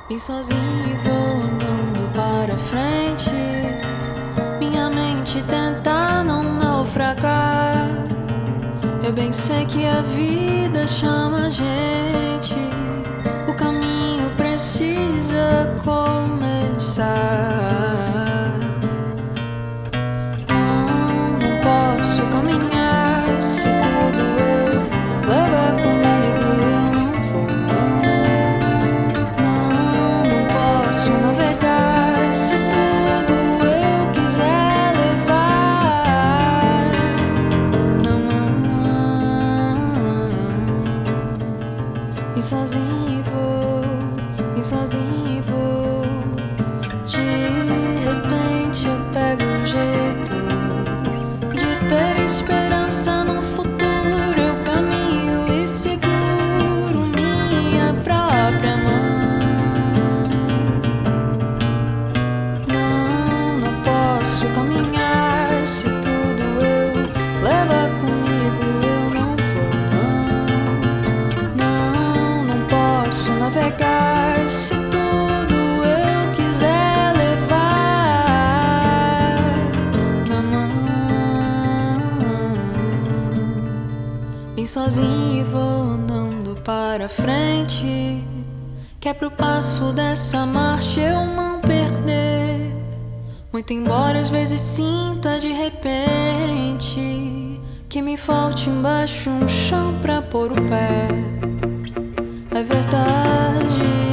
Bem sozinho e vou andando para frente. Minha mente tenta não naufragar. Eu bem sei que a vida chama a gente. O caminho precisa começar. Não posso caminhar se tudo eu levar comigo. Eu não vou, não posso navegar se tudo eu quiser levar na mão. E sozinho vou, e sozinho vou. De repente eu pego um jeito de ter esperança no futuro. Eu caminho e seguro minha própria mão. Não posso caminhar se tudo eu levar comigo. Eu não vou, não posso navegar se tudo eu quiser levar na mão. Bem sozinho e vou andando para frente, que é pro passo dessa marcha eu não perder. Muito embora às vezes sinta de repente que me falte embaixo um chão pra pôr o pé. É verdade.